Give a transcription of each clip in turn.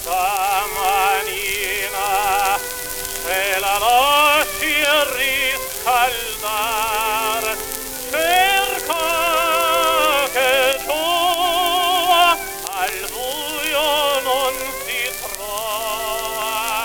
domanina, se la lasci riscaldar, cerca che giova al buio non si trova.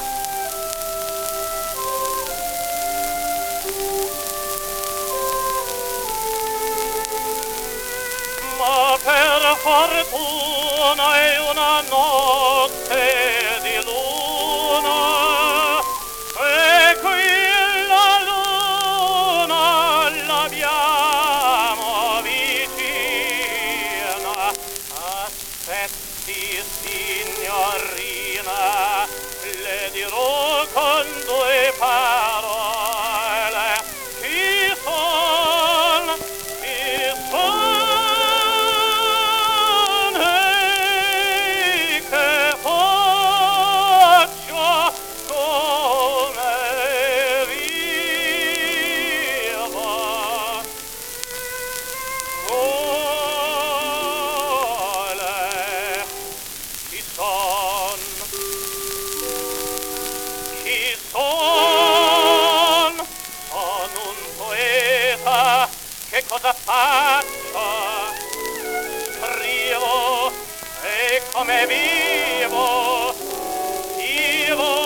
Ma per fortuna è una notte di luna, e qui la luna l'abbiamo vicina. Aspetti, signorina, le dirò con due parole. Chi son? Sono un poeta, che cosa faccio? Scrivo, e come vivo, vivo.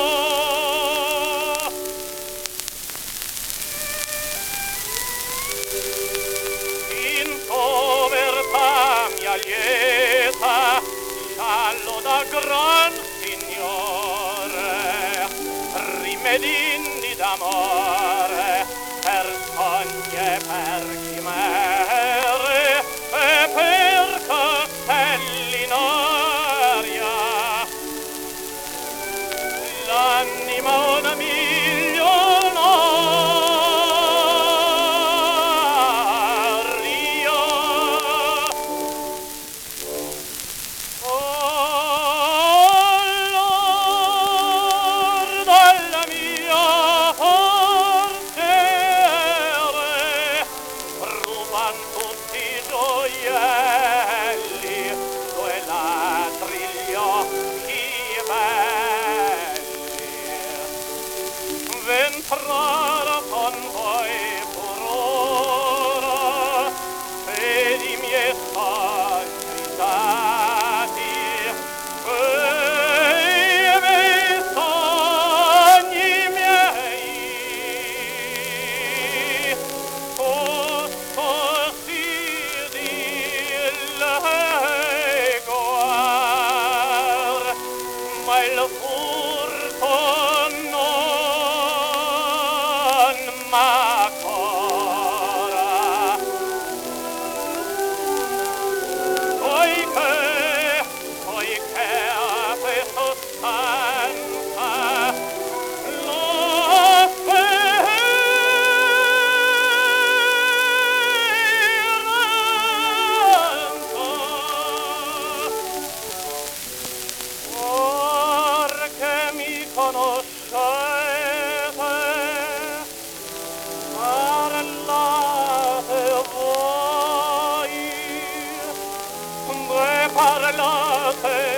In povertà mia lieta, sciallo da gran signore, rimedini d'amore per sogni e per chimere e per castelli in aria. L'anima una milionaria. Dalla mia portiere ruban tutti i gioielli, due ladri gli occhi belli. V'entrare con voi furore ed i miei sogni dati, ma il furto non m'ancora. Poiché a questo stanza lo conoscete, parlate voi, parlate